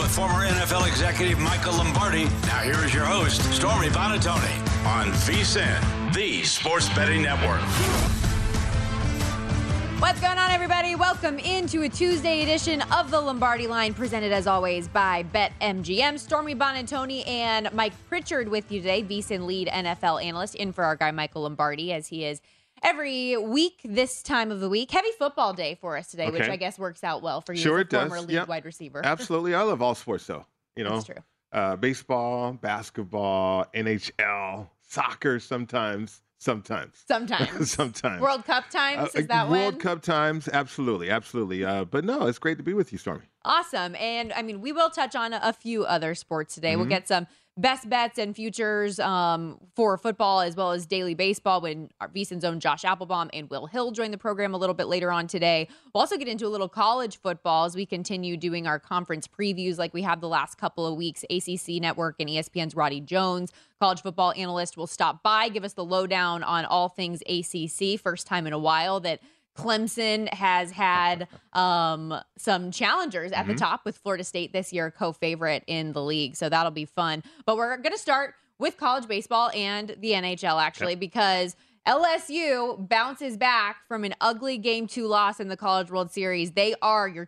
with former NFL executive Michael Lombardi. Now here is your host, Stormy Buonantony, on VSiN, the Sports Betting Network. What's going on, everybody? Welcome into a Tuesday edition of the Lombardi Line, presented as always by BetMGM. Stormy Buonantony and Mike Pritchard with you today, VSiN lead NFL analyst, in for our guy Michael Lombardi, as he is every week this time of the week. Heavy football day for us today, which I guess works out well for you sure as a former does. league wide receiver. Absolutely. I love all sports, though. You know, that's true. Baseball, basketball, NHL, soccer sometimes. Sometimes. World Cup times, is that World Cup times, absolutely. But no, it's great to be with you, Stormy. Awesome. And, I mean, we will touch on a few other sports today. We'll get some best bets and futures for football as well as daily baseball when our VSiN's own Josh Applebaum and Will Hill join the program a little bit later on today. We'll also get into a little college football as we continue doing our conference previews like we have the last couple of weeks. ACC Network and ESPN's Roddy Jones, college football analyst, will stop by, give us the lowdown on all things ACC. First time in a while that Clemson has had some challengers at the top with Florida State this year, co-favorite in the league. So that'll be fun. But we're going to start with college baseball and the NHL, actually, because LSU bounces back from an ugly Game 2 loss in the College World Series. They are your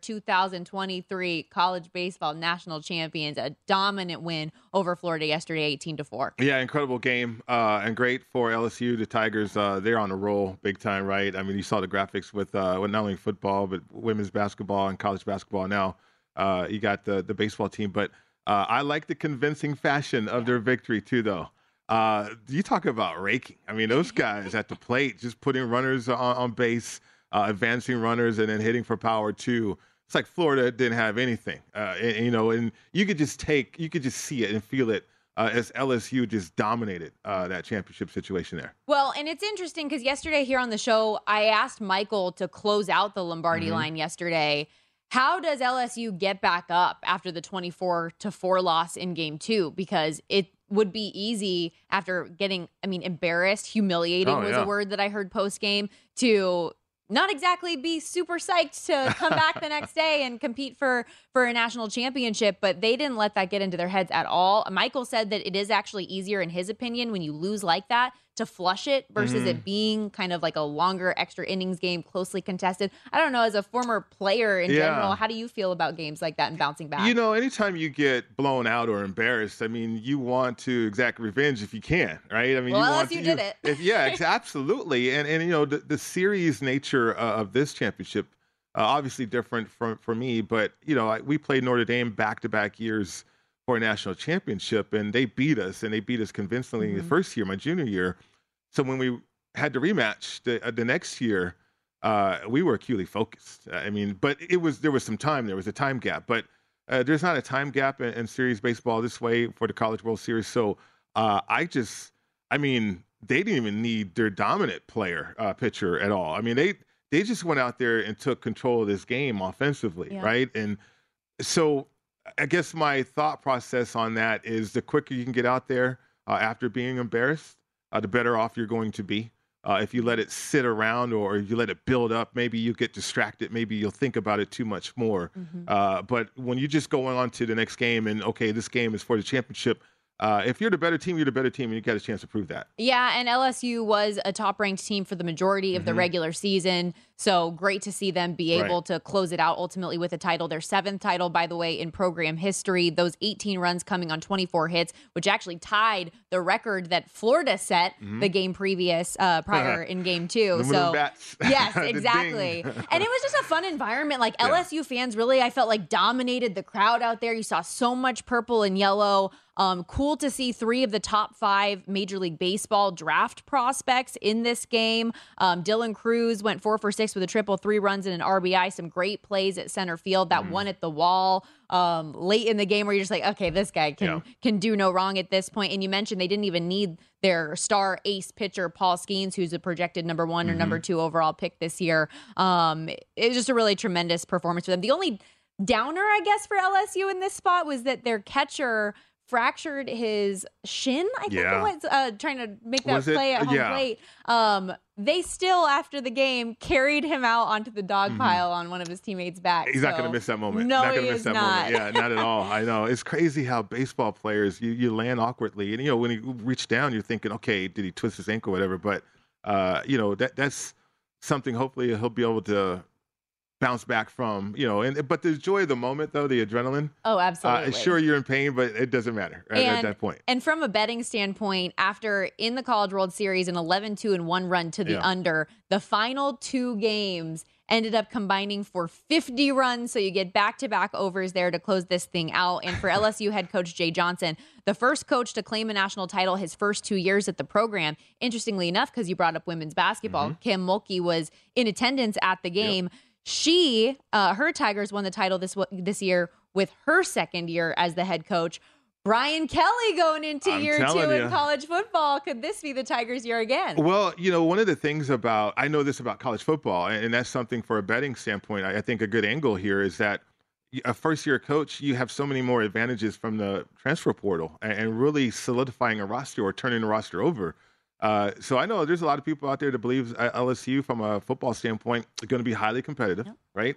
2023 college baseball national champions. A dominant win over Florida yesterday, 18-4. Yeah, incredible game and great for LSU. The Tigers, they're on a roll big time, right? I mean, you saw the graphics with not only football, but women's basketball and college basketball now. You got the baseball team. But I like the convincing fashion of their victory, too, though. You talk about raking. I mean, those guys at the plate, just putting runners on base, advancing runners, and then hitting for power too. It's like Florida didn't have anything, and you could just see it and feel it as LSU just dominated that championship situation there. Well, and it's interesting because yesterday here on the show, I asked Michael to close out the Lombardi line yesterday. How does LSU get back up after the 24-4 loss in Game 2? Because it would be easy after getting, embarrassed, humiliating was a word that I heard post-game, to not exactly be super psyched to come back the next day and compete for a national championship, but they didn't let that get into their heads at all. Michael said that it is actually easier, in his opinion, when you lose like that, to flush it versus it being kind of like a longer extra innings game, closely contested. I don't know, as a former player in general, how do you feel about games like that and bouncing back? You know, anytime you get blown out or embarrassed, you want to exact revenge if you can, right? LSU did it. Yeah, absolutely. And the series nature of this championship, obviously different for me, but, we played Notre Dame back-to-back years for a national championship, and they beat us convincingly in the first year, my junior year. So when we had the rematch the next year, we were acutely focused. But there was some time. There was a time gap, but there's not a time gap in series baseball this way for the College World Series. So they didn't even need their dominant pitcher at all. They just went out there and took control of this game offensively, right? And so I guess my thought process on that is the quicker you can get out there after being embarrassed, the better off you're going to be. If you let it sit around or you let it build up, maybe you get distracted. Maybe you'll think about it too much more. But when you just go on to the next game and, okay, this game is for the championship, if you're the better team, you're the better team, and you got a chance to prove that. Yeah, and LSU was a top-ranked team for the majority of the regular season, so great to see them be able to close it out ultimately with a title. Their 7th title, by the way, in program history. Those 18 runs coming on 24 hits, which actually tied the record that Florida set the game prior in Game 2. So yes, exactly. And it was just a fun environment. Like LSU fans really, I felt like, dominated the crowd out there. You saw so much purple and yellow. Cool to see 3 of the top 5 Major League Baseball draft prospects in this game. Dylan Cruz went 4 for 6 with a triple, 3 runs and an RBI. Some great plays at center field. That one at the wall late in the game where you're just like, okay, this guy can do no wrong at this point. And you mentioned they didn't even need their star ace pitcher, Paul Skeens, who's a projected number 1 or number 2 overall pick this year. It was just a really tremendous performance for them. The only downer, I guess, for LSU in this spot was that their catcher fractured his shin, I think it was, trying to make that play at home plate. They still, after the game, carried him out onto the dog pile on one of his teammates' backs. He's not going to miss that moment. No, not he is not. Moment. Yeah, not at all. I know. It's crazy how baseball players, you land awkwardly. And, when you reach down, you're thinking, okay, did he twist his ankle or whatever? But, that's something hopefully he'll be able to bounce back from, but the joy of the moment, though, the adrenaline. Oh, absolutely. Sure, you're in pain, but it doesn't matter at that point. And from a betting standpoint, after in the College World Series, an 11-2 and 1 run to the under, the final 2 games ended up combining for 50 runs. So you get back-to-back overs there to close this thing out. And for LSU head coach Jay Johnson, the first coach to claim a national title his first 2 years at the program. Interestingly enough, because you brought up women's basketball, Kim Mulkey was in attendance at the game. She, her Tigers won the title this year with her second year as the head coach. Brian Kelly going into year 2 in college football. Could this be the Tigers' year again? Well, one of the things I know this about college football, and that's something for a betting standpoint, I think a good angle here is that a first-year coach, you have so many more advantages from the transfer portal and really solidifying a roster or turning a roster over. So I know there's a lot of people out there that believe LSU from a football standpoint is going to be highly competitive, right?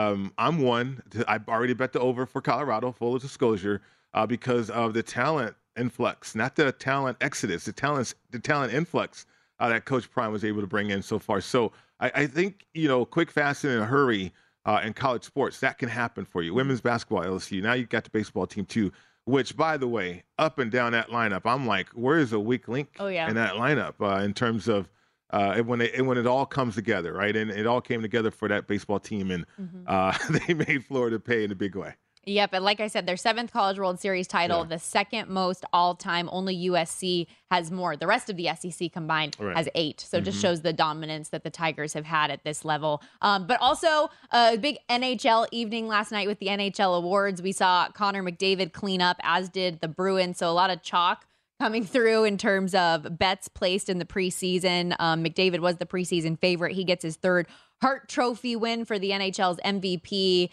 I'm one. I've already bet the over for Colorado, full disclosure, because of the talent influx, not the talent exodus, the talent influx that Coach Prime was able to bring in so far. So I think, quick, fast, and in a hurry in college sports, that can happen for you. Women's basketball, LSU. Now you've got the baseball team too. Which, by the way, up and down that lineup, I'm like, where is a weak link in that lineup in terms of when it all comes together, right? And it all came together for that baseball team, and they made Florida pay in a big way. Yep, and like I said, their 7th College World Series title, the second most all-time. Only USC has more. The rest of the SEC combined has 8. So it just shows the dominance that the Tigers have had at this level. But also a big NHL evening last night with the NHL awards. We saw Connor McDavid clean up, as did the Bruins. So a lot of chalk coming through in terms of bets placed in the preseason. McDavid was the preseason favorite. He gets his 3rd Hart Trophy win for the NHL's MVP.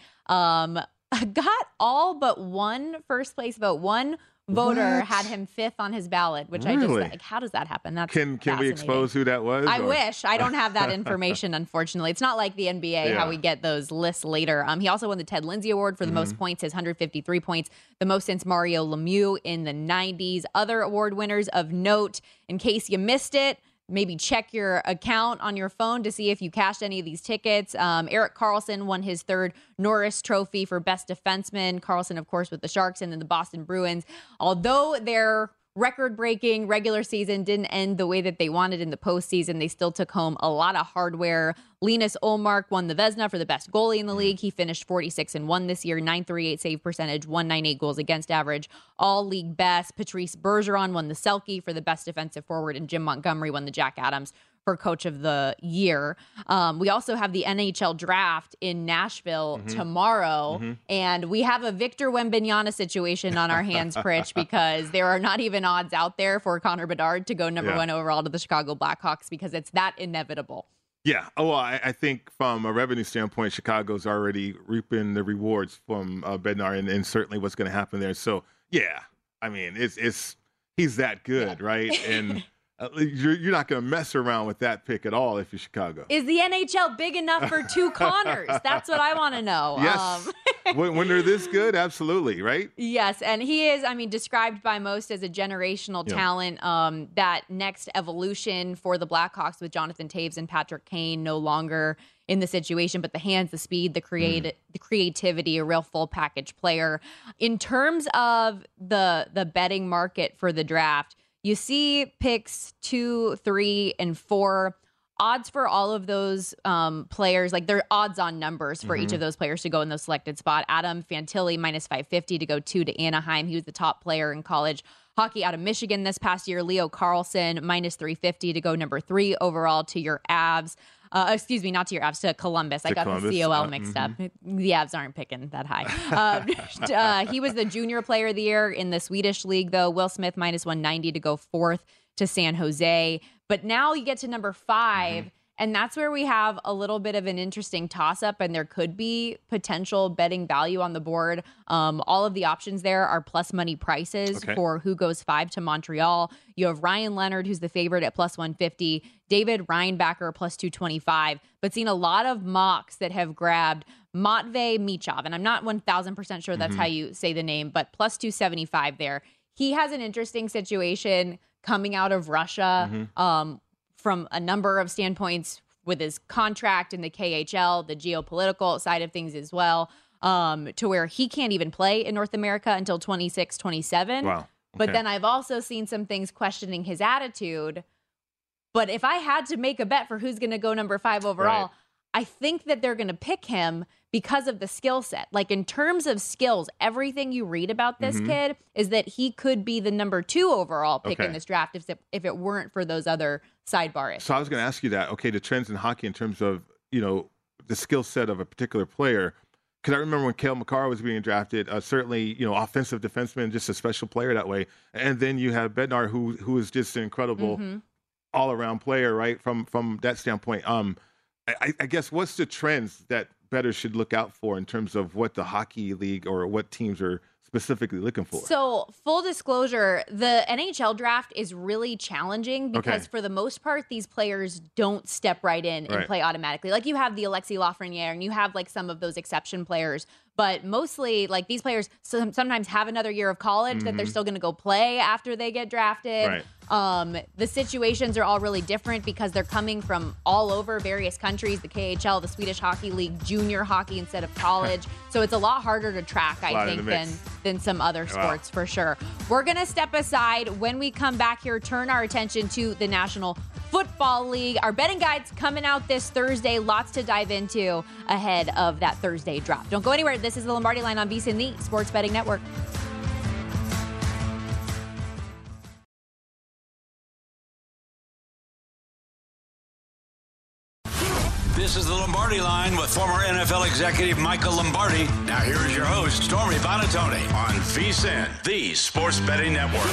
Got all but one first place vote. One voter had him 5th on his ballot, which I just how does that happen? That's can we expose who that was? I wish. I don't have that information, unfortunately. It's not like the NBA how we get those lists later. He also won the Ted Lindsay Award for the most points, his 153 points, the most since Mario Lemieux in the 90s. Other award winners of note, in case you missed it, maybe check your account on your phone to see if you cashed any of these tickets. Erik Karlsson won his 3rd Norris Trophy for Best Defenseman. Karlsson, of course, with the Sharks, and then the Boston Bruins. Although their record-breaking regular season didn't end the way that they wanted in the postseason, they still took home a lot of hardware. Linus Ullmark won the Vezina for the best goalie in the league. He finished 46-1 this year, .938 save percentage, .198 goals against average, all league best. Patrice Bergeron won the Selke for the best defensive forward, and Jim Montgomery won the Jack Adams for coach of the year. We also have the NHL draft in Nashville tomorrow, and we have a Victor Wembanyama situation on our hands, Pritch, because there are not even odds out there for Connor Bedard to go number 1 overall to the Chicago Blackhawks, because it's that inevitable. Yeah. Oh, well, I think from a revenue standpoint, Chicago's already reaping the rewards from Bednar and certainly what's going to happen there. So, yeah, I mean, he's that good, right? And you're not going to mess around with that pick at all if you're Chicago. Is the NHL big enough for 2 Connors? That's what I want to know. Yes. When they're this good, absolutely, right? Yes, and he is, described by most as a generational talent. That next evolution for the Blackhawks with Jonathan Toews and Patrick Kane no longer in the situation, but the hands, the speed, the creativity, a real full package player. In terms of the betting market for the draft, you see picks 2, 3, and 4. Odds for all of those players, like they're odds on numbers for each of those players to go in those selected spot. Adam Fantilli, -550 to go 2 to Anaheim. He was the top player in college hockey out of Michigan this past year. Leo Carlsson, -350 to go number 3 overall to your Avs. Excuse me, not to your Avs, to Columbus. I got the COL mixed up. The Avs aren't picking that high. He was the junior player of the year in the Swedish league, though. Will Smith, -190 to go 4th to San Jose. But now you get to number 5, And that's where we have a little bit of an interesting toss-up, and there could be potential betting value on the board. All of the options there are plus money prices for who goes 5 to Montreal. You have Ryan Leonard, who's the favorite at plus 150, David Reinbacher plus 225, but seen a lot of mocks that have grabbed Matvei Michkov, and I'm not 1,000% sure that's how you say the name, but plus 275 there. He has an interesting situation coming out of Russia. From a number of standpoints with his contract in the KHL, the geopolitical side of things as well, to where he can't even play in North America until 26, 27. Wow. Okay. But then I've also seen some things questioning his attitude. But if I had to make a bet for who's going to go number 5 overall, I think that they're going to pick him because of the skill set. Like in terms of skills, everything you read about this kid is that he could be the number 2 overall pick in this draft if it weren't for those other sidebar issues. So I was going to ask you that. Okay, the trends in hockey in terms of, the skill set of a particular player. Because I remember when Cale Makar was being drafted, certainly, offensive defenseman, just a special player that way. And then you have Bednar, who is just an incredible all-around player, right, from that standpoint. I guess what's the trends that bettors should look out for in terms of what the hockey league or what teams are specifically looking for? So full disclosure, the NHL draft is really challenging because for the most part, these players don't step right in and play automatically. Like you have the Alexis Lafreniere and you have like some of those exception players, but mostly like these players sometimes have another year of college that they're still going to go play after they get drafted. The situations are all really different because they're coming from all over various countries, the KHL, the Swedish Hockey League, junior hockey instead of college. So it's a lot harder to track, I think, than some other sports for sure. We're going to step aside. When we come back here, turn our attention to the National Football League. Our betting guide's coming out this Thursday. Lots to dive into ahead of that Thursday drop. Don't go anywhere. This is the Lombardi Line on VSiN, the Sports Betting Network. This is the Lombardi Line with former NFL executive Michael Lombardi. Now here is your host, Stormy Buonantony, on VSiN, the Sports Betting Network.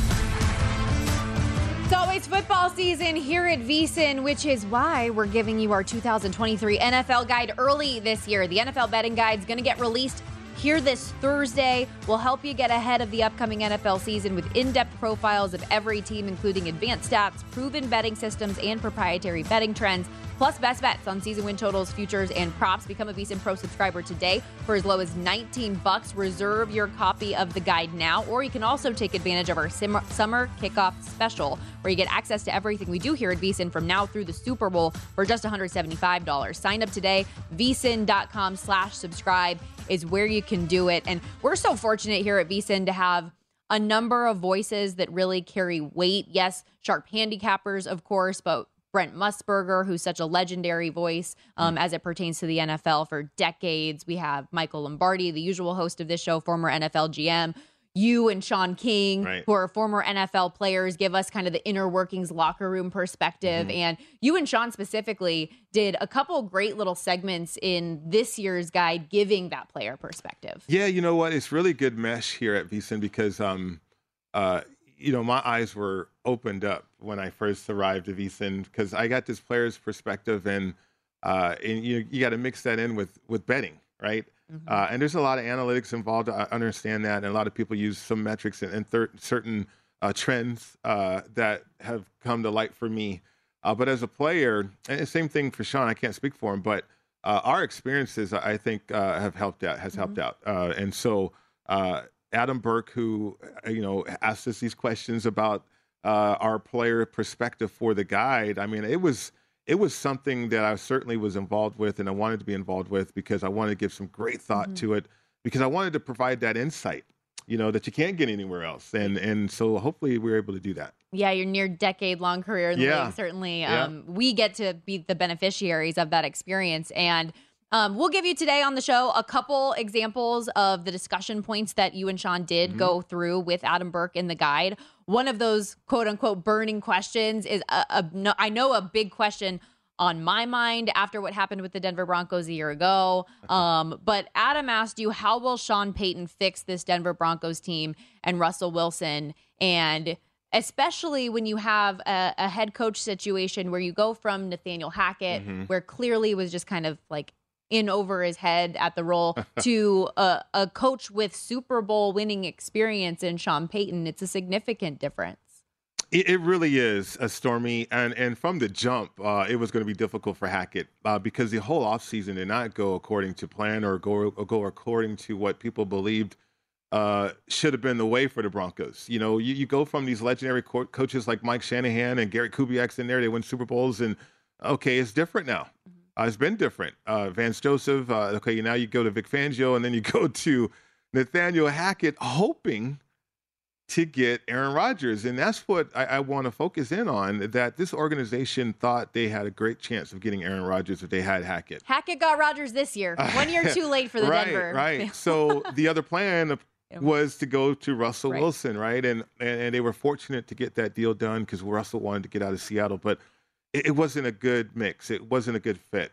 It's always football season here at VSiN, which is why we're giving you our 2023 NFL guide early this year. The NFL betting guide is going to get released here this Thursday. We'll help you get ahead of the upcoming NFL season with in-depth profiles of every team, including advanced stats, proven betting systems, and proprietary betting trends, plus best bets on season win totals, futures, and props. Become a VSiN Pro subscriber today for as low as $19. Reserve your copy of the guide now, or you can also take advantage of our summer kickoff special, where you get access to everything we do here at VSiN from now through the Super Bowl for just $175. Sign up today. VSiN.com/subscribe is where you can do it. And we're so fortunate here at VSiN to have a number of voices that really carry weight. Yes, sharp handicappers, of course, but Brent Musburger, who's such a legendary voice as it pertains to the NFL for decades. We have Michael Lombardi, the usual host of this show, former NFL GM. You and Sean King, who are former NFL players, give us kind of the inner workings locker room perspective. And you and Sean specifically did a couple great little segments in this year's guide giving that player perspective. Yeah, you know what? It's really good mesh here at VSiN because, my eyes were opened up when I first arrived at VSiN because I got this player's perspective and you got to mix that in with betting, right? And there's a lot of analytics involved. I understand that. And a lot of people use some metrics and certain trends that have come to light for me. But as a player, and the same thing for Sean, I can't speak for him, but our experiences, I think, have helped out, helped out. And so Adam Burke, who, asked us these questions about our player perspective for the guide. I mean, it was something that I certainly was involved with and I wanted to be involved with because I wanted to give some great thought to it because I wanted to provide that insight, that you can't get anywhere else. And so hopefully we're able to do that. Yeah, your near decade-long career in the league, certainly. We get to be the beneficiaries of that experience. And we'll give you today on the show a couple examples of the discussion points that you and Sean did go through with Adam Burke in the guide. One of those quote-unquote burning questions is, I know a big question on my mind after what happened with the Denver Broncos a year ago. But Adam asked you, how will Sean Payton fix this Denver Broncos team and Russell Wilson? And especially when you have a head coach situation where you go from Nathaniel Hackett, where clearly was just kind of like in over his head at the role, to a coach with Super Bowl winning experience in Sean Payton. It's a significant difference. It really is, Stormy. And from the jump, it was going to be difficult for Hackett because the whole offseason did not go according to plan or go according to what people believed should have been the way for the Broncos. You know, you go from these legendary coaches like Mike Shanahan and Gary Kubiak's in there. They win Super Bowls, and okay, it's different now. It's been different. Vance Joseph, okay, now you go to Vic Fangio, and then you go to Nathaniel Hackett, hoping to get Aaron Rodgers. And that's what I want to focus in on, that this organization thought they had a great chance of getting Aaron Rodgers if they had Hackett. Hackett got Rodgers this year. 1 year too late for the Denver. Right. So the other plan was to go to Russell Wilson, right? And they were fortunate to get that deal done because Russell wanted to get out of Seattle. But it wasn't a good mix. It wasn't a good fit.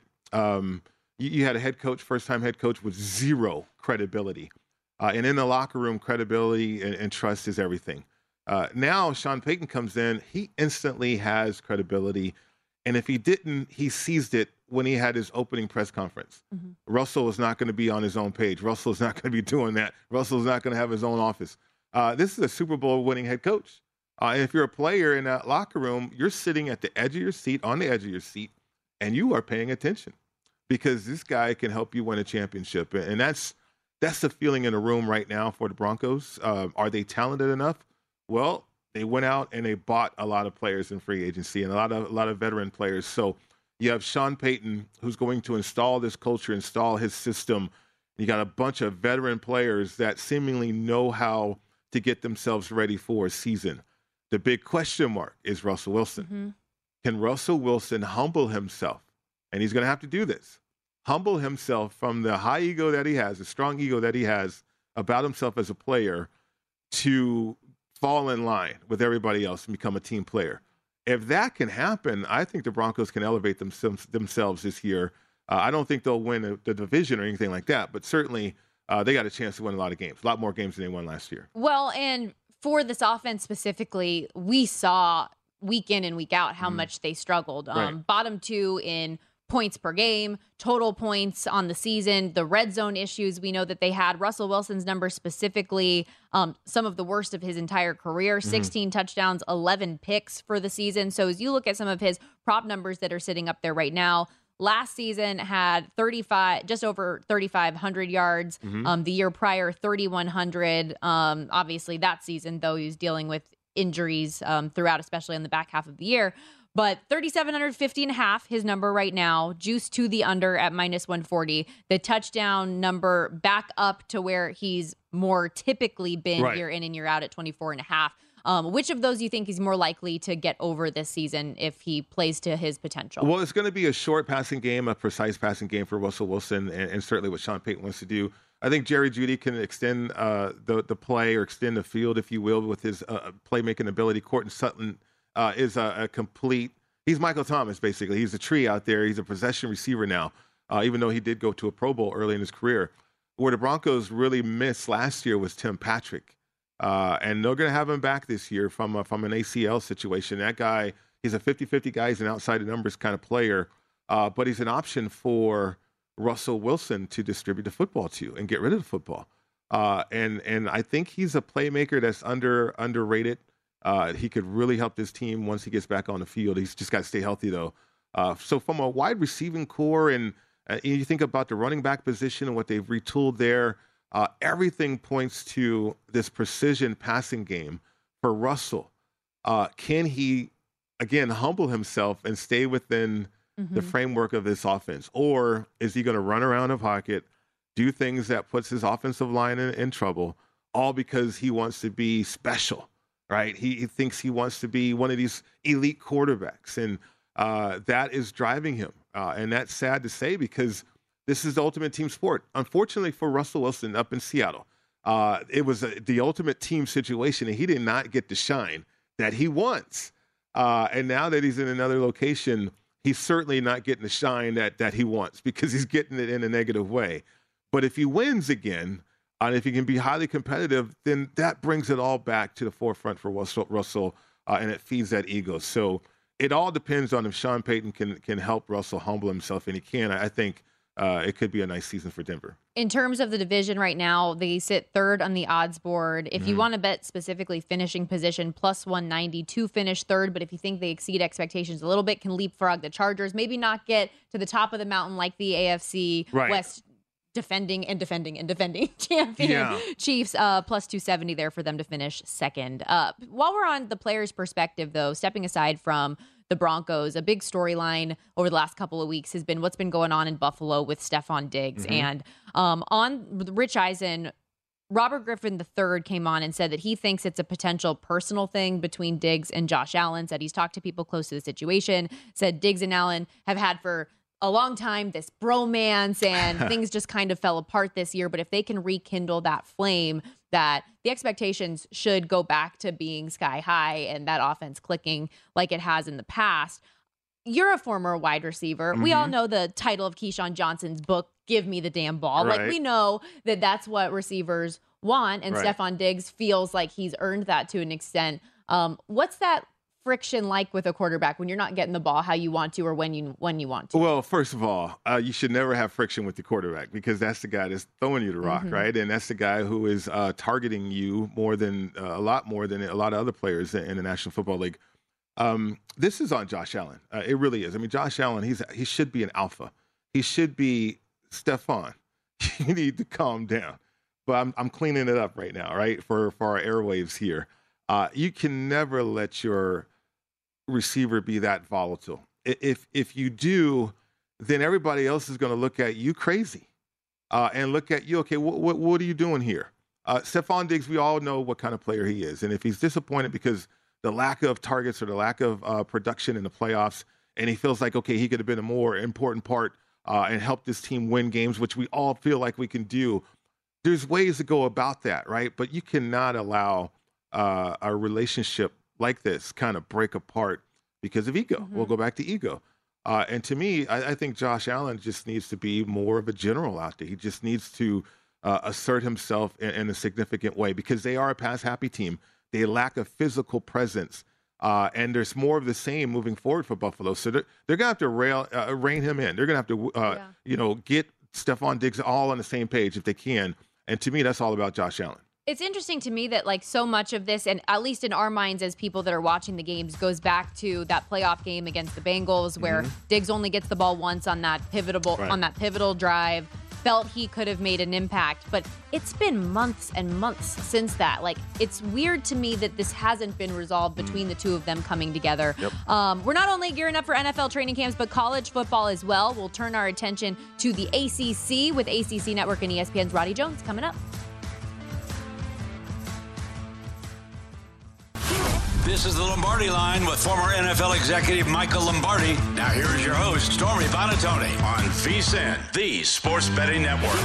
You had a head coach, first-time head coach with zero credibility. And in the locker room, credibility and trust is everything. Now Sean Payton comes in. He instantly has credibility. And if he didn't, he seized it when he had his opening press conference. Russell is not going to be on his own page. Russell is not going to be doing that. Russell is not going to have his own office. This is a Super Bowl winning head coach. And if you're a player in that locker room, you're sitting at the edge of your seat, on the edge of your seat, and you are paying attention because this guy can help you win a championship. And that's the feeling in the room right now for the Broncos. Are they talented enough? Well, they went out and they bought a lot of players in free agency and a lot of veteran players. So you have Sean Payton, who's going to install this culture, install his system. You got a bunch of veteran players that seemingly know how to get themselves ready for a season. The big question mark is Russell Wilson. Can Russell Wilson humble himself? And he's going to have to do this. Humble himself from the high ego that he has, the strong ego that he has about himself as a player, to fall in line with everybody else and become a team player. If that can happen, I think the Broncos can elevate themselves this year. I don't think they'll win the division or anything like that, but certainly they got a chance to win a lot of games, a lot more games than they won last year. Well, and for this offense specifically, we saw week in and week out how much they struggled. Bottom two in points per game, total points on the season, the red zone issues we know that they had. Russell Wilson's numbers specifically, some of the worst of his entire career, 16 touchdowns, 11 picks for the season. So as you look at some of his prop numbers that are sitting up there right now, last season had just over 3,500 yards. The year prior, 3,100. Obviously that season, though, he was dealing with injuries throughout, especially in the back half of the year. But 3,750.5, his number right now, juice to the under at -140. The touchdown number back up to where he's more typically been year in and year out at 24.5. Which of those do you think is more likely to get over this season if he plays to his potential? Well, it's going to be a short passing game, a precise passing game for Russell Wilson, and certainly what Sean Payton wants to do. I think Jerry Jeudy can extend the play or extend the field, if you will, with his playmaking ability. Courtland Sutton is a complete – he's Michael Thomas, basically. He's a tree out there. He's a possession receiver now, even though he did go to a Pro Bowl early in his career. Where the Broncos really missed last year was Tim Patrick. And they're going to have him back this year from an ACL situation. That guy, he's a 50-50 guy. He's an outside the numbers kind of player. But he's an option for Russell Wilson to distribute the football to and get rid of the football. And I think he's a playmaker that's underrated. He could really help this team once he gets back on the field. He's just got to stay healthy, though. So from a wide receiving core, and you think about the running back position and what they've retooled there, everything points to this precision passing game for Russell. Can he, again, humble himself and stay within the framework of this offense? Or is he going to run around the pocket, do things that puts his offensive line in trouble, all because he wants to be special? Right? He thinks he wants to be one of these elite quarterbacks, and that is driving him. And that's sad to say because this is the ultimate team sport. Unfortunately for Russell Wilson up in Seattle, it was the ultimate team situation, and he did not get the shine that he wants. And now that he's in another location, he's certainly not getting the shine that he wants because he's getting it in a negative way. But if he wins again, And if he can be highly competitive, then that brings it all back to the forefront for Russell, and it feeds that ego. So it all depends on if Sean Payton can help Russell humble himself, and he can. I think it could be a nice season for Denver. In terms of the division right now, they sit third on the odds board. If you want to bet specifically finishing position, plus 190 to finish third. But if you think they exceed expectations a little bit, can leapfrog the Chargers, maybe not get to the top of the mountain like the AFC West defending champion Chiefs, plus 270 there for them to finish second. While we're on the players' perspective, though, stepping aside from the Broncos, a big storyline over the last couple of weeks has been what's been going on in Buffalo with Stefon Diggs. And on Rich Eisen, Robert Griffin III came on and said that he thinks it's a potential personal thing between Diggs and Josh Allen, said he's talked to people close to the situation, said Diggs and Allen have had for a long time this bromance and things just kind of fell apart this year. But if they can rekindle that flame, that the expectations should go back to being sky high and that offense clicking like it has in the past. You're a former wide receiver. We all know the title of Keyshawn Johnson's book, Give Me the Damn Ball. Right. Like, we know that that's what receivers want, and Stefon Diggs feels like he's earned that to an extent. What's that friction like with a quarterback when you're not getting the ball how you want to or when you want to? Well, first of all, you should never have friction with the quarterback because that's the guy that's throwing you the rock, right? And that's the guy who is targeting you a lot more than a lot of other players in the National Football League. This is on Josh Allen. It really is. I mean, Josh Allen, he should be an alpha. He should be Stefon. You need to calm down. But I'm cleaning it up right now, right? For our airwaves here. You can never let your receiver be that volatile. If you do, then everybody else is going to look at you crazy and look at you. Okay, what are you doing here? Stefon Diggs, we all know what kind of player he is. And if he's disappointed because the lack of targets or the lack of production in the playoffs, and he feels like, okay, he could have been a more important part and helped this team win games, which we all feel like we can do. There's ways to go about that, right? But you cannot allow a relationship like this kind of break apart because of ego. We'll go back to ego. And to me, I think Josh Allen just needs to be more of a general out there. He just needs to assert himself in a significant way because they are a pass-happy team. They lack a physical presence. And there's more of the same moving forward for Buffalo. So they're going to have to rein him in. They're going to have to, get Stefon Diggs all on the same page if they can. And to me, that's all about Josh Allen. It's interesting to me that like so much of this, and at least in our minds as people that are watching the games, goes back to that playoff game against the Bengals where Diggs only gets the ball once on that pivotal drive. Felt he could have made an impact, but it's been months and months since that. Like, it's weird to me that this hasn't been resolved between the two of them coming together. We're not only gearing up for NFL training camps, but college football as well. We'll turn our attention to the ACC with ACC Network and ESPN's Roddy Jones coming up. This is the Lombardi Line with former NFL executive Michael Lombardi. Now here is your host, Stormy Buonantony, on VSiN, the Sports Betting Network.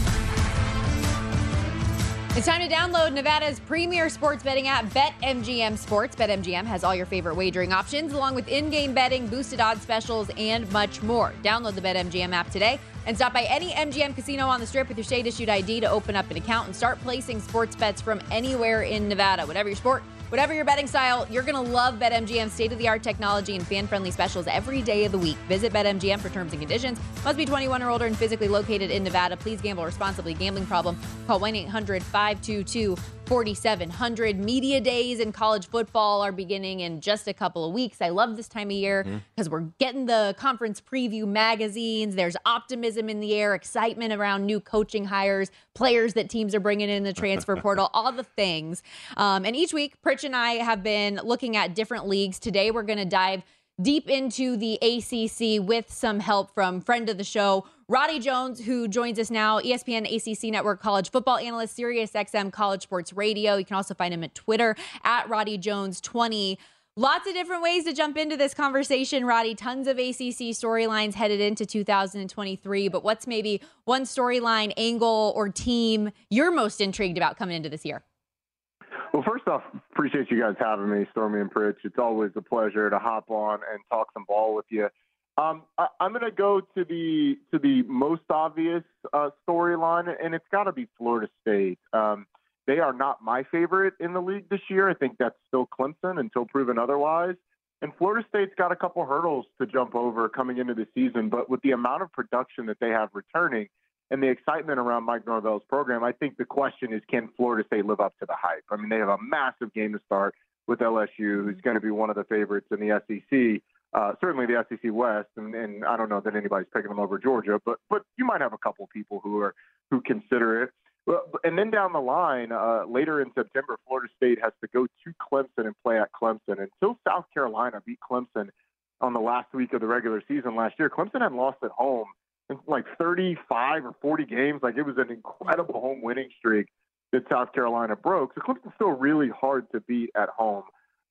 It's time to download Nevada's premier sports betting app, BetMGM Sports. BetMGM has all your favorite wagering options, along with in-game betting, boosted odds specials, and much more. Download the BetMGM app today and stop by any MGM casino on the Strip with your state-issued ID to open up an account and start placing sports bets from anywhere in Nevada. Whatever your sport, whatever your betting style, you're going to love BetMGM's state-of-the-art technology and fan-friendly specials every day of the week. Visit BetMGM for terms and conditions. Must be 21 or older and physically located in Nevada. Please gamble responsibly. Gambling problem? Call 1-800-522-4700. Media days in college football are beginning in just a couple of weeks. I love this time of year because we're getting the conference preview magazines. There's optimism in the air, excitement around new coaching hires, players that teams are bringing in the transfer portal, all the things. And each week, Pritch and I have been looking at different leagues. Today, we're going to dive deep into the ACC with some help from friend of the show, Roddy Jones, who joins us now, ESPN ACC Network college football analyst, SiriusXM College Sports Radio. You can also find him at Twitter at RoddyJones20. Lots of different ways to jump into this conversation, Roddy. Tons of ACC storylines headed into 2023. But what's maybe one storyline, angle, or team you're most intrigued about coming into this year? Well, first off, appreciate you guys having me, Stormy and Pritch. It's always a pleasure to hop on and talk some ball with you. I'm going to go to the most obvious storyline, and it's got to be Florida State. They are not my favorite in the league this year. I think that's still Clemson until proven otherwise. And Florida State's got a couple hurdles to jump over coming into the season, but with the amount of production that they have returning and the excitement around Mike Norvell's program, I think the question is, can Florida State live up to the hype? I mean, they have a massive game to start with LSU, who's going to be one of the favorites in the SEC. Certainly the SEC West, and I don't know that anybody's picking them over Georgia, but you might have a couple of people who consider it. Well, and then down the line, later in September, Florida State has to go to Clemson and play at Clemson. Until South Carolina beat Clemson on the last week of the regular season last year, Clemson hadn't lost at home in like 35 or 40 games. Like, it was an incredible home winning streak that South Carolina broke. So Clemson's still really hard to beat at home.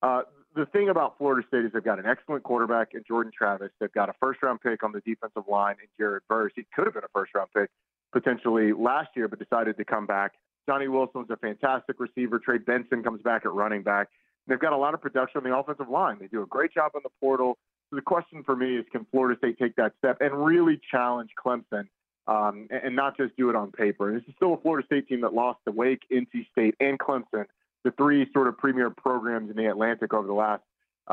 The thing about Florida State is they've got an excellent quarterback in Jordan Travis. They've got a first-round pick on the defensive line in Jared Verse. He could have been a first-round pick potentially last year, but decided to come back. Johnny Wilson's a fantastic receiver. Trey Benson comes back at running back. They've got a lot of production on the offensive line. They do a great job on the portal. So the question for me is, can Florida State take that step and really challenge Clemson and not just do it on paper? And this is still a Florida State team that lost to Wake, NC State, and Clemson, the three sort of premier programs in the Atlantic over the last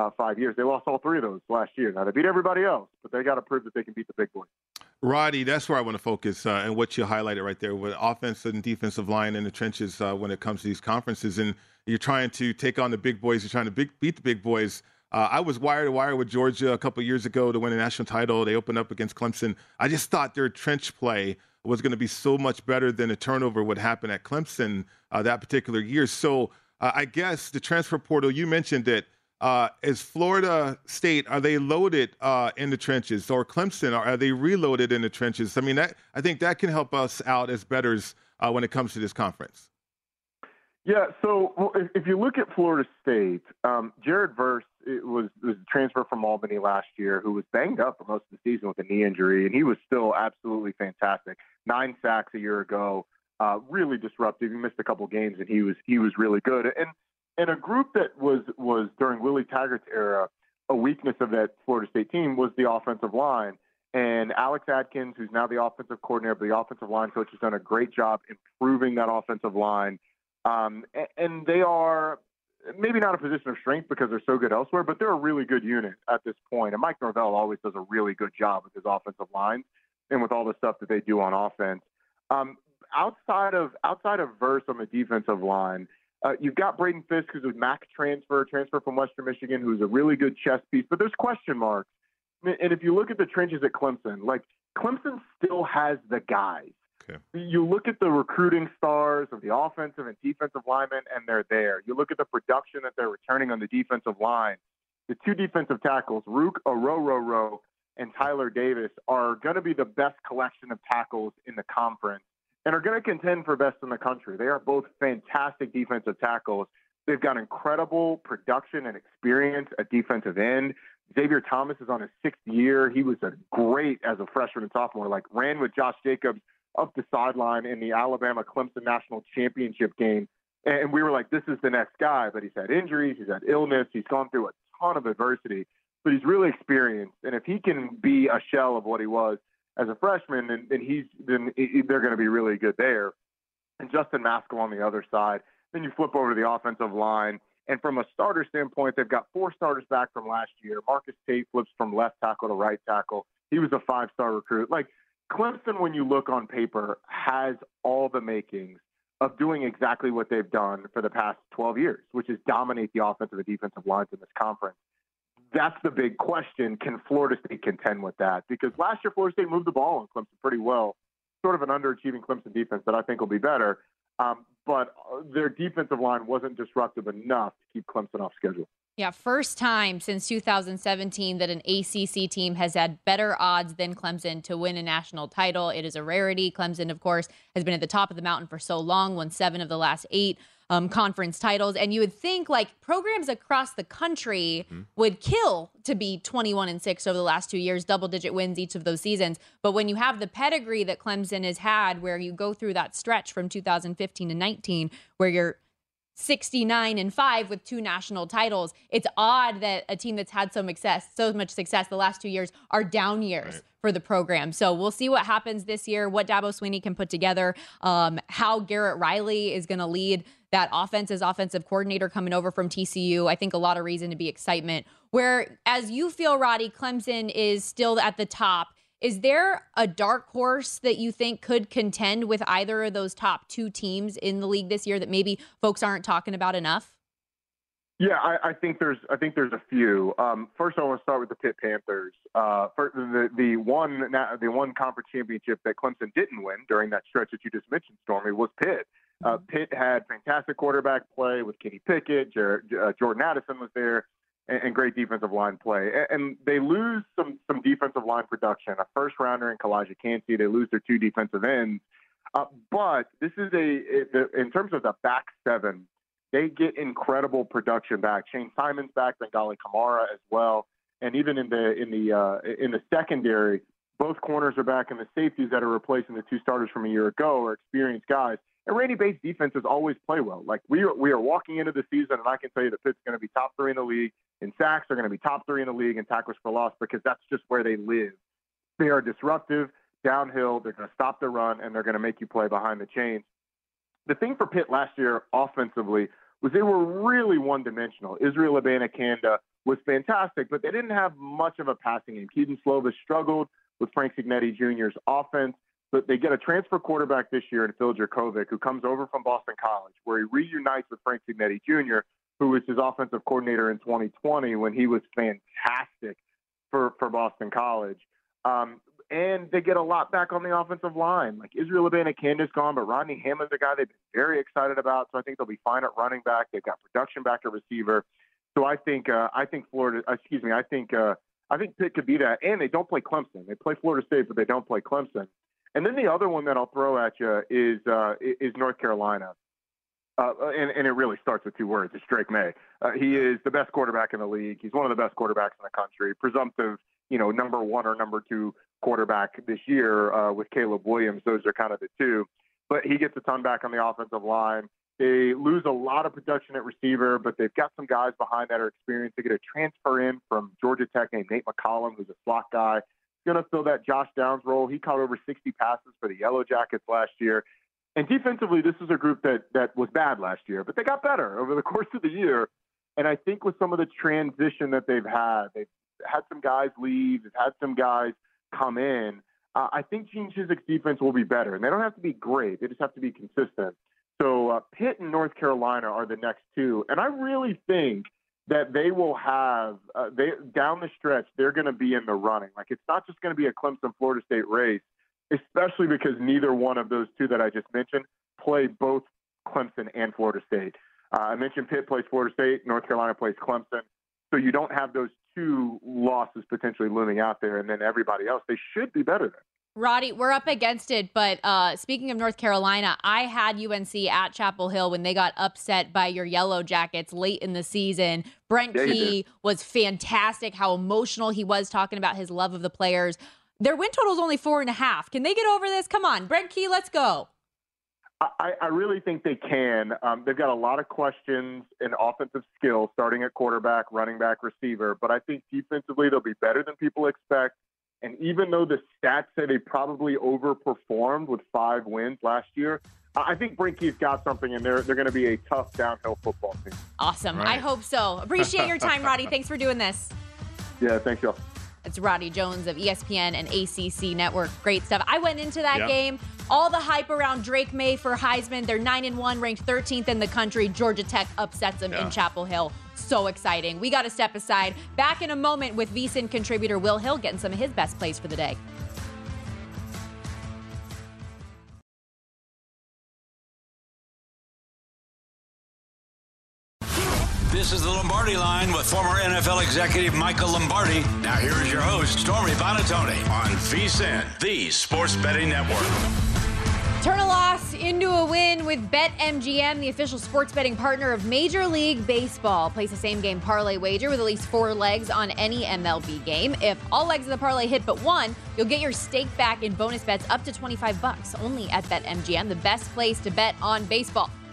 5 years. They lost all three of those last year. Now, they beat everybody else, but they got to prove that they can beat the big boys. Roddy, that's where I want to focus and what you highlighted right there with offensive and defensive line in the trenches when it comes to these conferences. And you're trying to take on the big boys. You're trying to beat the big boys. I was wire to wire with Georgia a couple of years ago to win a national title. They opened up against Clemson. I just thought their trench play was going to be so much better than a turnover would happen at Clemson that particular year. So I guess the transfer portal, you mentioned it. Is Florida State, are they loaded in the trenches, or Clemson, are they reloaded in the trenches? I mean, I think that can help us out as bettors when it comes to this conference. Yeah, so if you look at Florida State, Jared Verse was a transfer from Albany last year who was banged up for most of the season with a knee injury, and he was still absolutely fantastic. 9 sacks a year ago, really disruptive. He missed a couple games, and he was really good. And a group that was during Willie Taggart's era, a weakness of that Florida State team was the offensive line. And Alex Atkins, who's now the offensive coordinator, but the offensive line coach, has done a great job improving that offensive line. And they are maybe not a position of strength because they're so good elsewhere, but they're a really good unit at this point. And Mike Norvell always does a really good job with his offensive line and with all the stuff that they do on offense. Outside of Verse on the defensive line, you've got Braden Fisk, who's a MAC transfer from Western Michigan, who's a really good chess piece, but there's question marks. And if you look at the trenches at Clemson, like, Clemson still has the guys. Okay. You look at the recruiting stars of the offensive and defensive linemen, and they're there. You look at the production that they're returning on the defensive line. The 2 defensive tackles, Rook Orororo and Tyler Davis, are going to be the best collection of tackles in the conference and are going to contend for best in the country. They are both fantastic defensive tackles. They've got incredible production and experience at defensive end. Xavier Thomas is on his 6th year. He was great as a freshman and sophomore, like ran with Josh Jacobs up the sideline in the Alabama-Clemson national championship game. And we were like, this is the next guy. But he's had injuries. He's had illness. He's gone through a ton of adversity. But he's really experienced. And if he can be a shell of what he was as a freshman, then they're going to be really good there. And Justin Maskell on the other side. Then you flip over to the offensive line. And from a starter standpoint, they've got 4 starters back from last year. Marcus Tate flips from left tackle to right tackle. He was a 5-star recruit. Like, Clemson, when you look on paper, has all the makings of doing exactly what they've done for the past 12 years, which is dominate the offensive and defensive lines in this conference. That's the big question. Can Florida State contend with that? Because last year, Florida State moved the ball on Clemson pretty well. Sort of an underachieving Clemson defense that I think will be better. But their defensive line wasn't disruptive enough to keep Clemson off schedule. Yeah, first time since 2017 that an ACC team has had better odds than Clemson to win a national title. It is a rarity. Clemson, of course, has been at the top of the mountain for so long, won 7 of the last 8 conference titles. And you would think, like, programs across the country would kill to be 21-6 over the last 2 years, double-digit wins each of those seasons. But when you have the pedigree that Clemson has had, where you go through that stretch from 2015 to 19, where you're 69-5 with 2 national titles. It's odd that a team that's had so much success the last 2 years are down years for the program. So we'll see what happens this year, what Dabo Swinney can put together, how Garrett Riley is going to lead that offense as offensive coordinator coming over from TCU. I think a lot of reason to be excitement. Where, as you feel, Roddy, Clemson is still at the top. Is there a dark horse that you think could contend with either of those top 2 teams in the league this year that maybe folks aren't talking about enough? Yeah, I think there's a few. First, I want to start with the Pitt Panthers. For the one conference championship that Clemson didn't win during that stretch that you just mentioned, Stormy, was Pitt. Pitt had fantastic quarterback play with Kenny Pickett. Jordan Addison was there, and great defensive line play. And they lose some defensive line production. A first rounder in Kalijah Kancey. They lose their 2 defensive ends. But this is in terms of the back 7. They get incredible production back. Shane Simon's back, Bengali Kamara as well, and even in the secondary, both corners are back, and the safeties that are replacing the 2 starters from a year ago are experienced guys. And Randy Bates' defenses always play well. Like we are walking into the season, and I can tell you that Pitt's going to be top 3 in the league in sacks. They're going to be top 3 in the league in tackles for loss because that's just where they live. They are disruptive downhill. They're going to stop the run, and they're going to make you play behind the chains. The thing for Pitt last year offensively was they were really one-dimensional. Israel Abanikanda was fantastic, but they didn't have much of a passing game. Keaton Slovis struggled with Frank Cignetti Jr.'s offense, but they get a transfer quarterback this year in Phil Jurkovec, who comes over from Boston College, where he reunites with Frank Cignetti Jr., who was his offensive coordinator in 2020 when he was fantastic for Boston College. And they get a lot back on the offensive line. Like Israel Abanikanda's gone, but Rodney Hammond's a guy they've been very excited about. So I think they'll be fine at running back. They've got production back at receiver. So I think Pitt could be that. And they don't play Clemson. They play Florida State, but they don't play Clemson. And then the other one that I'll throw at you is North Carolina. And it really starts with 2 words. It's Drake May. He is the best quarterback in the league. He's one of the best quarterbacks in the country. Presumptive, number 1 or number 2 quarterback this year with Caleb Williams. Those are kind of the 2. But he gets a ton back on the offensive line. They lose a lot of production at receiver, but they've got some guys behind that are experienced. They get a transfer in from Georgia Tech named Nate McCollum, who's a slot guy. He's going to fill that Josh Downs role. He caught over 60 passes for the Yellow Jackets last year. And defensively, this is a group that was bad last year, but they got better over the course of the year. And I think with some of the transition that they've had some guys leave, they've had some guys come in. I think Gene Chizik's defense will be better, and they don't have to be great. They just have to be consistent. So Pitt and North Carolina are the next 2, and I really think that they will have down the stretch. They're going to be in the running. Like it's not just going to be a Clemson-Florida State race, especially because neither one of those 2 that I just mentioned play both Clemson and Florida State. I mentioned Pitt plays Florida State, North Carolina plays Clemson. So you don't have those 2 losses potentially looming out there, and then everybody else, they should be better than. Roddy, we're up against it, but speaking of North Carolina, I had UNC at Chapel Hill when they got upset by your Yellow Jackets late in the season. Brent Key was fantastic, how emotional he was talking about his love of the players. Their win total is only 4.5. Can they get over this? Come on, Brent Key, let's go. I really think they can. They've got a lot of questions in offensive skill, starting at quarterback, running back, receiver. But I think defensively they'll be better than people expect. And even though the stats say they probably overperformed with 5 wins last year, I think Brent Key's got something, and they're going to be a tough downhill football team. Awesome. Right. I hope so. Appreciate your time, Roddy. Thanks for doing this. Yeah, thanks, y'all. It's Roddy Jones of ESPN and ACC Network. Great stuff. I went into that game. All the hype around Drake May for Heisman. They're 9-1, ranked 13th in the country. Georgia Tech upsets them in Chapel Hill. So exciting. We got to step aside. Back in a moment with VSiN contributor Will Hill getting some of his best plays for the day. This is the Lombardi Line with former NFL executive Michael Lombardi. Now here is your host, Stormy Buonantony, on VSiN, the Sports Betting Network. Turn a loss into a win with BetMGM, the official sports betting partner of Major League Baseball. Place a same-game parlay wager with at least 4 legs on any MLB game. If all legs of the parlay hit but one, you'll get your stake back in bonus bets up to $25 only at BetMGM, the best place to bet on baseball.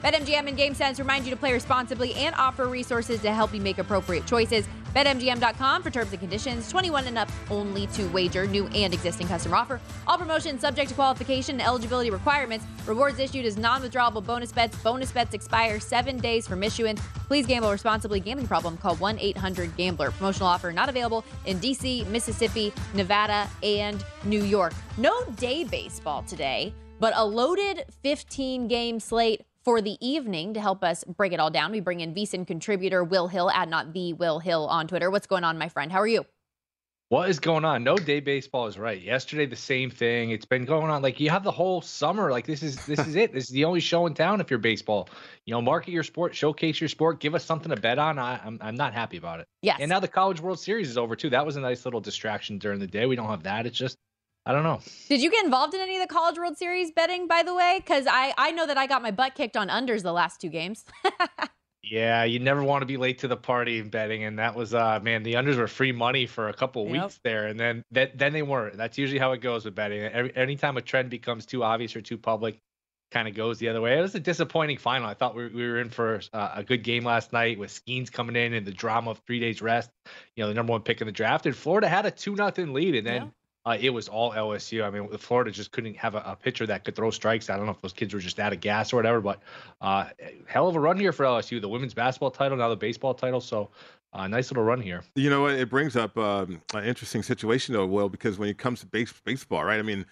BetMGM and GameSense remind you to play responsibly and offer resources to help you make appropriate choices. BetMGM.com for terms and conditions. 21 and up only to wager. New and existing customer offer. All promotions subject to qualification and eligibility requirements. Rewards issued as non-withdrawable bonus bets. Bonus bets expire 7 days from issuance. Please gamble responsibly. Gambling problem? Call 1-800-GAMBLER. Promotional offer not available in D.C., Mississippi, Nevada, and New York. No day baseball today, but a loaded 15-game slate for the evening. To help us break it all down, we bring in VSiN contributor Will Hill, @NotTheWillHill on Twitter. What's going on, my friend? How are you? What is going on? No day baseball is right. Yesterday, the same thing. It's been going on. Like, you have the whole summer. Like, this is it. This is the only show in town if you're baseball. Market your sport, showcase your sport, give us something to bet on. I'm not happy about it. Yes. And now the College World Series is over, too. That was a nice little distraction during the day. We don't have that. It's just, I don't know. Did you get involved in any of the College World Series betting, by the way? Because I know that I got my butt kicked on unders the last 2 games. Yeah, you never want to be late to the party in betting, and that was man, the unders were free money for a couple weeks there, and then they weren't. That's usually how it goes with betting. Anytime a trend becomes too obvious or too public, kind of goes the other way. It was a disappointing final. I thought we were in for a good game last night with Skeens coming in and the drama of 3 days rest. The number 1 pick in the draft, and Florida had a 2-0 lead, and then. It was all LSU. I mean, Florida just couldn't have a pitcher that could throw strikes. I don't know if those kids were just out of gas or whatever, but hell of a run here for LSU. The women's basketball title, now the baseball title. So nice little run here. You know what? It brings up an interesting situation, though, Will, because when it comes to baseball, right? I mean,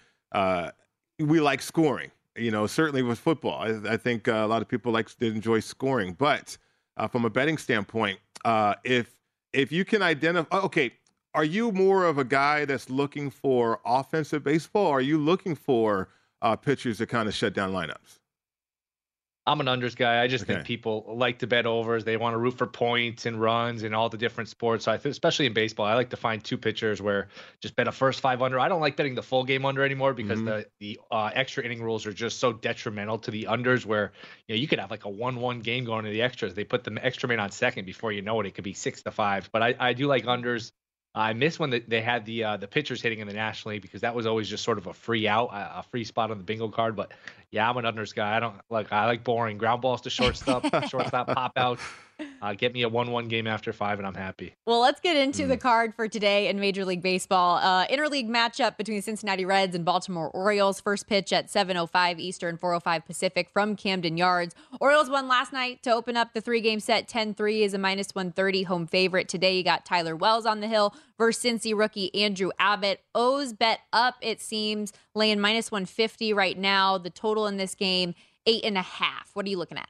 we like scoring. Certainly with football. I think a lot of people did enjoy scoring. But from a betting standpoint, if you can identify, okay, are you more of a guy that's looking for offensive baseball, or are you looking for pitchers that kind of shut down lineups? I'm an unders guy. I just think people like to bet overs. They want to root for points and runs and all the different sports. So I think, especially in baseball, I like to find 2 pitchers where just bet a first 5 under. I don't like betting the full game under anymore because the extra inning rules are just so detrimental to the unders, where you could have like a 1-1 game going to the extras. They put the extra man on second before you know it could be 6-5. But I do like unders. I miss when they had the pitchers hitting in the National League, because that was always just sort of a free out, a free spot on the bingo card. But yeah, I'm an unders guy. I like boring ground balls to shortstop, pop out. Get me a 1-1 game after 5, and I'm happy. Well, let's get into the card for today in Major League Baseball. Interleague matchup between the Cincinnati Reds and Baltimore Orioles. First pitch at 7:05 Eastern, 4:05 Pacific from Camden Yards. Orioles won last night to open up the 3-game set. 10-3 is a -130 home favorite. Today you got Tyler Wells on the hill versus Cincy rookie Andrew Abbott. O's bet up, it seems, laying -150 right now. The total in this game, 8.5. What are you looking at?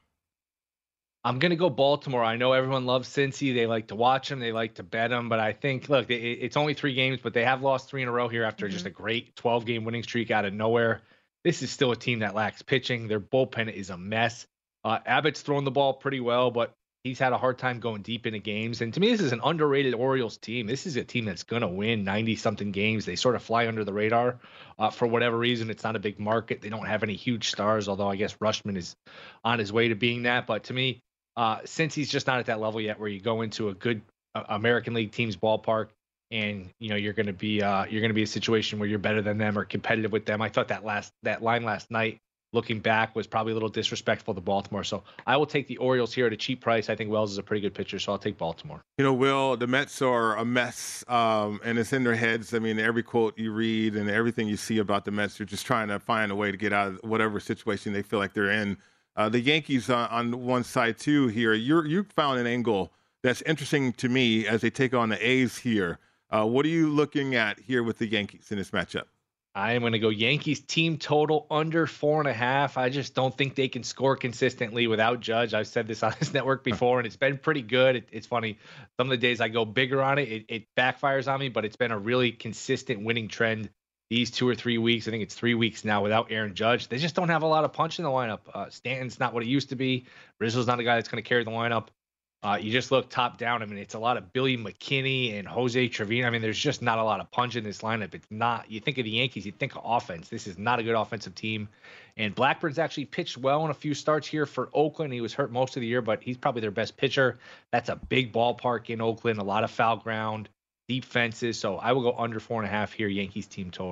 I'm going to go Baltimore. I know everyone loves Cincy. They like to watch them. They like to bet them. But I think, look, it's only 3 games, but they have lost 3 in a row here after just a great 12-game winning streak out of nowhere. This is still a team that lacks pitching. Their bullpen is a mess. Abbott's thrown the ball pretty well, but he's had a hard time going deep into games. And to me, this is an underrated Orioles team. This is a team that's going to win 90-something games. They sort of fly under the radar for whatever reason. It's not a big market. They don't have any huge stars, although I guess Rushman is on his way to being that. But to me, since he's just not at that level yet, where you go into a good American League team's ballpark and you're going to be a situation where you're better than them or competitive with them. I thought that line last night, looking back, was probably a little disrespectful to Baltimore. So I will take the Orioles here at a cheap price. I think Wells is a pretty good pitcher, so I'll take Baltimore. Will, the Mets are a mess, and it's in their heads. I mean, every quote you read and everything you see about the Mets, they're just trying to find a way to get out of whatever situation they feel like they're in. The Yankees on one side too here. You found an angle that's interesting to me as they take on the A's here. What are you looking at here with the Yankees in this matchup? I am going to go Yankees team total under 4.5. I just don't think they can score consistently without Judge. I've said this on this network before, and it's been pretty good. It's funny. Some of the days I go bigger on it, it backfires on me, but it's been a really consistent winning trend these 2 or 3 weeks. I think it's 3 weeks now without Aaron Judge. They just don't have a lot of punch in the lineup. Stanton's not what it used to be. Rizzo's not a guy that's going to carry the lineup. You just look top down. I mean, it's a lot of Billy McKinney and Jose Trevino. I mean, there's just not a lot of punch in this lineup. It's not. You think of the Yankees, you think of offense. This is not a good offensive team. And Blackburn's actually pitched well in a few starts here for Oakland. He was hurt most of the year, but he's probably their best pitcher. That's a big ballpark in Oakland, a lot of foul ground, deep fences. So I will go under 4.5 here, Yankees team total.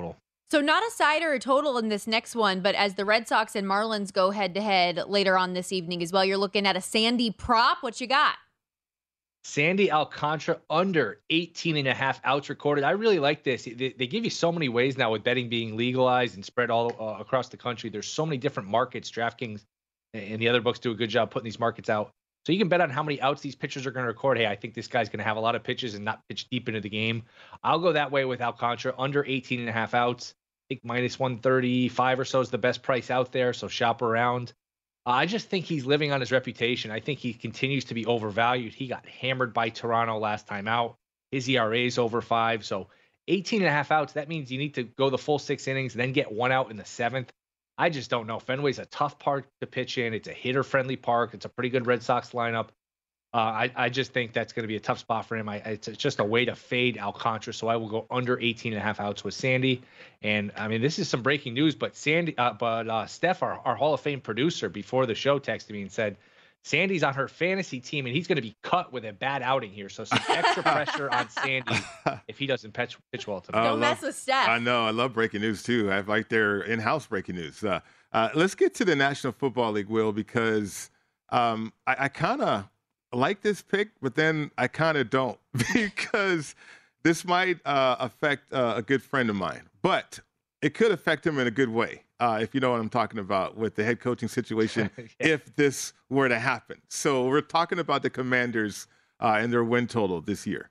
So not a side or a total in this next one, but as the Red Sox and Marlins go head-to-head later on this evening as well, you're looking at a Sandy prop. What you got? Sandy Alcantara under 18.5 outs recorded. I really like this. They give you so many ways now with betting being legalized and spread all across the country. There's so many different markets. DraftKings and the other books do a good job putting these markets out. So you can bet on how many outs these pitchers are going to record. Hey, I think this guy's going to have a lot of pitches and not pitch deep into the game. I'll go that way with Alcantara, under 18.5 outs. I think minus 135 or so is the best price out there, so shop around. I just think he's living on his reputation. I think he continues to be overvalued. He got hammered by Toronto last time out. His ERA is over 5, so 18.5 outs, that means you need to go the full 6 innings, then get 1 out in the 7th. I just don't know. Fenway's a tough park to pitch in. It's a hitter-friendly park. It's a pretty good Red Sox lineup. I just think that's going to be a tough spot for him. It's just a way to fade Alcantara, so I will go under 18.5 outs with Sandy. And I mean, this is some breaking news, but Steph, our Hall of Fame producer, before the show texted me and said Sandy's on her fantasy team and he's going to be cut with a bad outing here. So some extra pressure on Sandy if he doesn't pitch well tonight. Don't mess with Steph. I know. I love breaking news too. I like their in-house breaking news. Let's get to the National Football League, Will, because I kind of like this pick, but then I kind of don't because this might affect a good friend of mine, but it could affect him in a good way, if you know what I'm talking about with the head coaching situation, yeah. If this were to happen. So we're talking about the Commanders and their win total this year.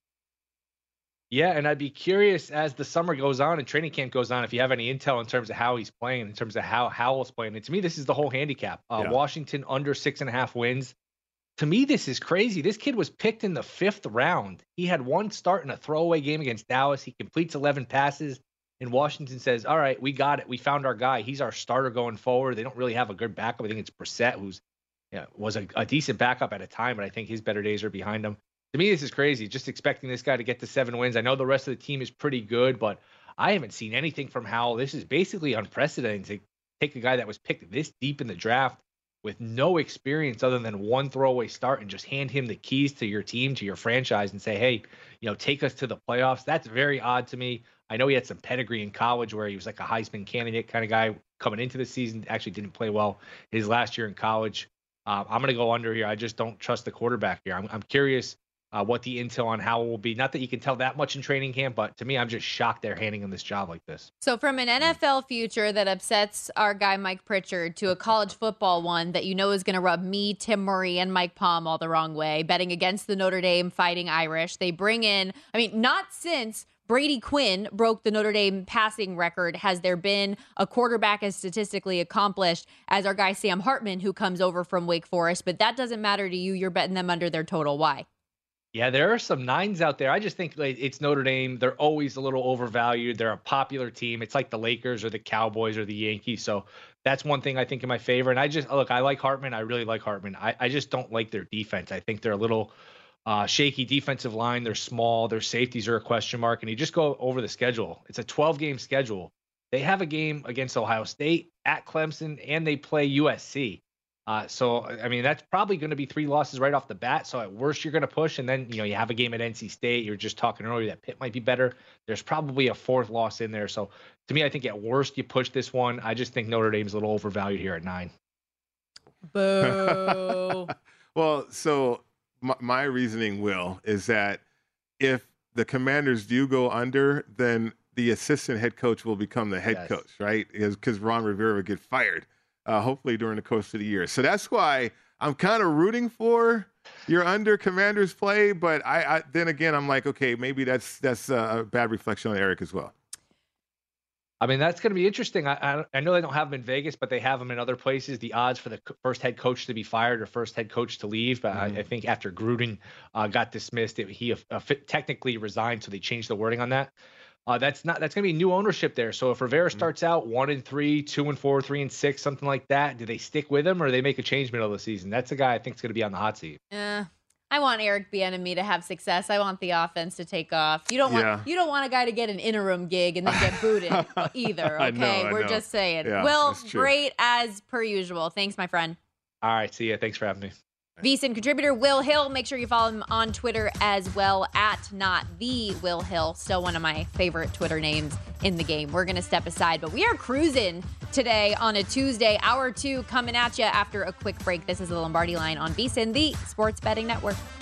Yeah, and I'd be curious as the summer goes on and training camp goes on if you have any intel in terms of how he's playing, in terms of how Howell's playing. And to me, this is the whole handicap. Washington under 6.5 wins. To me, this is crazy. This kid was picked in the 5th round. He had 1 start in a throwaway game against Dallas. He completes 11 passes, and Washington says, all right, we got it. We found our guy. He's our starter going forward. They don't really have a good backup. I think it's Brissett, who's was a decent backup at a time, but I think his better days are behind him. To me, this is crazy. Just expecting this guy to get to 7 wins. I know the rest of the team is pretty good, but I haven't seen anything from Howell. This is basically unprecedented to take a guy that was picked this deep in the draft with no experience other than 1 throwaway start and just hand him the keys to your team, to your franchise, and say, hey, take us to the playoffs. That's very odd to me. I know he had some pedigree in college where he was like a Heisman candidate kind of guy coming into the season, actually didn't play well his last year in college. I'm going to go under here. I just don't trust the quarterback here. I'm curious what the intel on Howell will be. Not that you can tell that much in training camp, but to me, I'm just shocked they're handing him this job like this. So from an NFL future that upsets our guy Mike Pritchard to a college football one that is going to rub me, Tim Murray, and Mike Palm all the wrong way, betting against the Notre Dame Fighting Irish. They bring in, not since Brady Quinn broke the Notre Dame passing record has there been a quarterback as statistically accomplished as our guy Sam Hartman, who comes over from Wake Forest. But that doesn't matter to you. You're betting them under their total. Why? Yeah, there are some 9s out there. I just think it's Notre Dame. They're always a little overvalued. They're a popular team. It's like the Lakers or the Cowboys or the Yankees. So that's one thing I think in my favor. And I like Hartman. I really like Hartman. I just don't like their defense. I think they're a little shaky defensive line. They're small. Their safeties are a question mark. And you just go over the schedule. It's a 12-game schedule. They have a game against Ohio State, at Clemson, and they play USC. So that's probably going to be 3 losses right off the bat. So at worst, you're going to push. And then, you have a game at NC State. You were just talking earlier that Pitt might be better. There's probably a 4th loss in there. So to me, I think at worst, you push this one. I just think Notre Dame's a little overvalued here at 9. Boo. Well, so my reasoning, Will, is that if the Commanders do go under, then the assistant head coach will become the head coach, right? Because Ron Rivera would get fired. Hopefully during the course of the year. So that's why I'm kind of rooting for your under Commanders play. But I then again, I'm like, okay, maybe that's a bad reflection on Eric as well. That's going to be interesting. I know they don't have them in Vegas, but they have them in other places. The odds for the first head coach to be fired or first head coach to leave. But I think after Gruden got dismissed, he technically resigned. So they changed the wording on that. That's going to be new ownership there. So if Rivera starts out 1-3, 2-4, 3-6, something like that, do they stick with him or do they make a change middle of the season? That's a guy I think is going to be on the hot seat. I want Eric Bieniemy to have success. I want the offense to take off. You don't want a guy to get an interim gig and then get booted either. Okay, we're just saying. Yeah, Will, great as per usual. Thanks, my friend. All right, see ya. Thanks for having me. VSiN contributor Will Hill. Make sure you follow him on Twitter as well, at not the Will Hill. Still one of my favorite Twitter names in the game. We're going to step aside, but we are cruising today on a Tuesday. Hour 2 coming at you after a quick break. This is the Lombardi Line on VSiN, the Sports Betting Network.